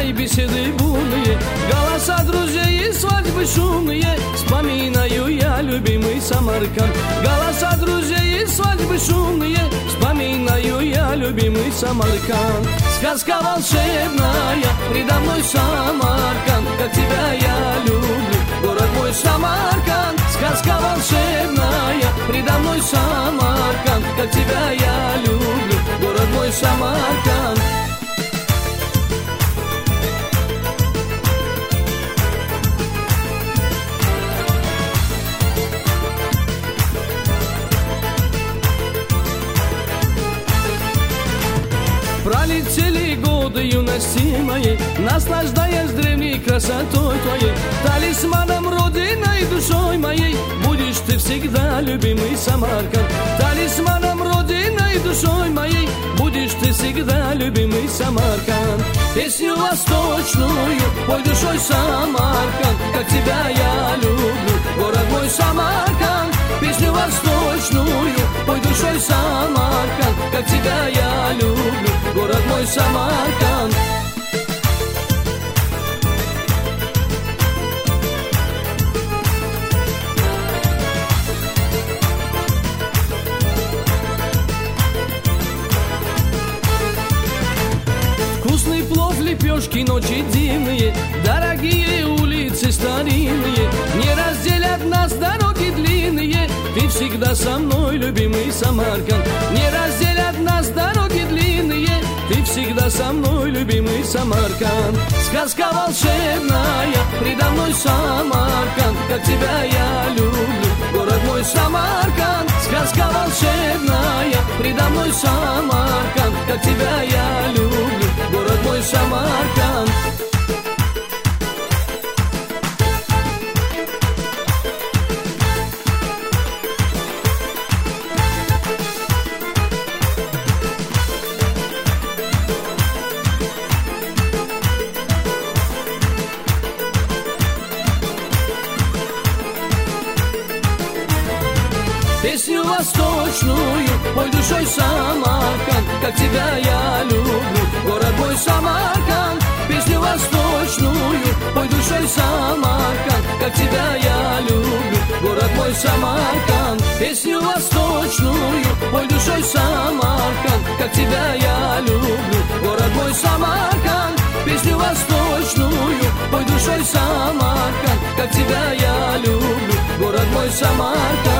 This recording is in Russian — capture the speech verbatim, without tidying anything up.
и беседы бурные, голоса друзей и свадьбы шумные. Вспоминаю я любимый Самарканд. Голоса друзей и свадьбы шумные, вспоминаю я любимый Самарканд. Сказка волшебная, предо мной Самарканд, как тебя я люблю, город мой Самарканд. Сказка волшебная, предо мной Самарканд, как тебя я люблю, город мой Самарканд. Пролетели годы юности моей, наслаждаясь древней красотой твоей. Талисманом родиной душой моей будешь ты всегда, любимый Самарканд. Талисманом родиной душой моей будешь ты всегда, любимый Самарканд. Песню восточную пой душой Самарканд, как тебя я люблю, город мой Самарканд. Песню восточную пой душой Самарканд, как тебя я люблю, город мой Самарканд. Вкусный плов, лепешки, ночи дивные, дорогие улицы старинные, не разделят нас дороги длинные. Ты всегда со мной, любимый Самарканд. Не разделят нас дороги длинные, ты всегда со мной, любимый Самарканд. Сказка волшебная, предо мной Самарканд, как тебя я люблю, город мой Самарканд. Сказка волшебная, предо мной Самарканд, как тебя я люблю, город мой Самарканд. Песню восточную пой душой Самарканд, как тебя я люблю, город мой Самарканд. Песню восточную пой душой Самарканд, как тебя я люблю, город мой Самарканд. Песню восточную пой душой Самарканд, как тебя я люблю, город мой Самарканд. Песню восточную пой душой Самарканд, как тебя я люблю, город мой Самарканд.